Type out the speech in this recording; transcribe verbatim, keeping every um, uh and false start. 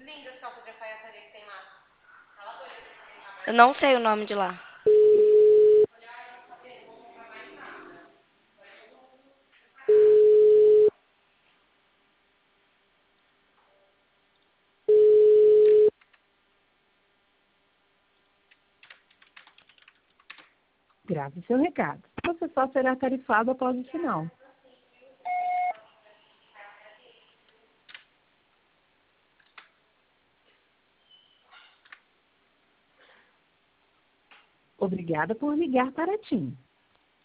Eu não sei o nome de lá. Grave seu recado. Você só será tarifado após o sinal. Obrigada por ligar para a TIM.